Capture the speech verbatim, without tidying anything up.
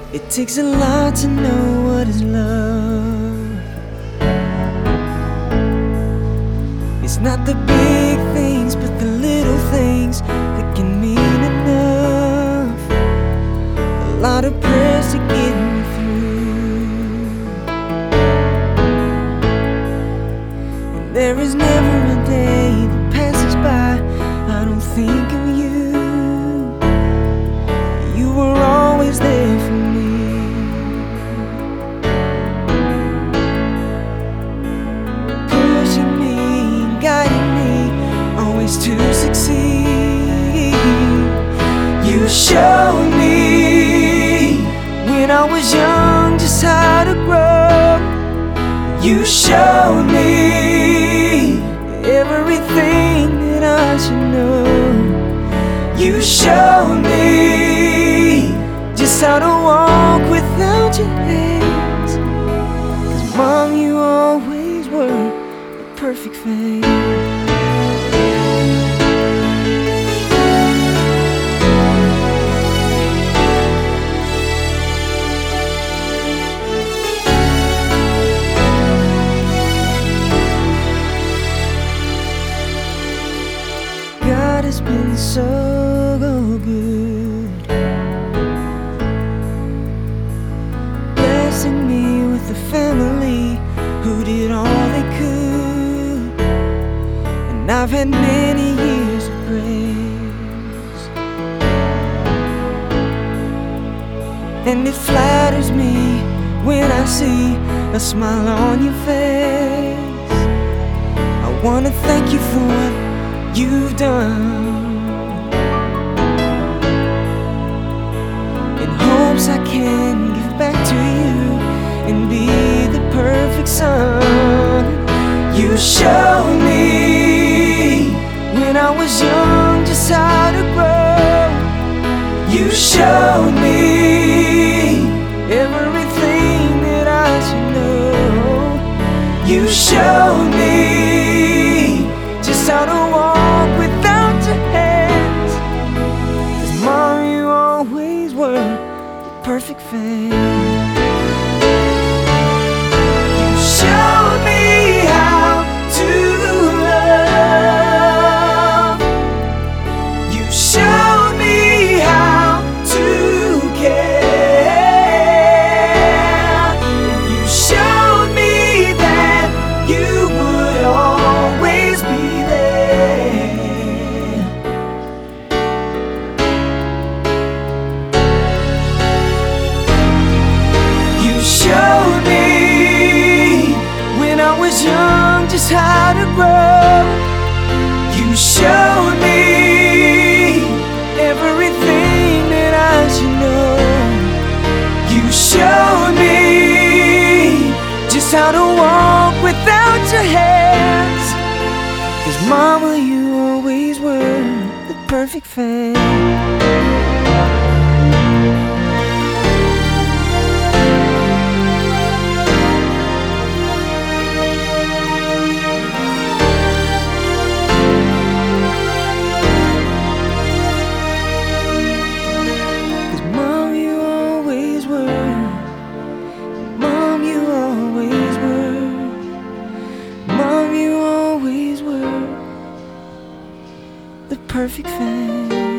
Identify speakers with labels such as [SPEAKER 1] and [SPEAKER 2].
[SPEAKER 1] It takes a lot to know what is love. It's not the big things, but the little things that can mean enough. A lot of prayers to get me through, and there is never a day that passes by I don't think of you. You were always there for me. To succeed, you showed me when I was young just how to grow. You showed me everything that I should know. You showed me just how to walk without your hands. 'Cause Mom, you always were the perfect fan. God has been so good, blessing me with a family who did all they could. And I've had many years of grace, and it flatters me when I see a smile on your face. I want to thank you for what you've done, in hopes I can give back to you and be the perfect son. You showed me when I was young just how to grow. You showed me everything that I should know. You showed me just how to walk without your hands. 'Cause Mom, you always were the perfect fan. You showed me how to love. You showed me how to care. You showed me that you would always be there. You showed me when I was young just how to grow. You showed me everything that I should know. You showed me just how to walk without your hands. 'Cause Mama, you always were the perfect fan. The perfect fan.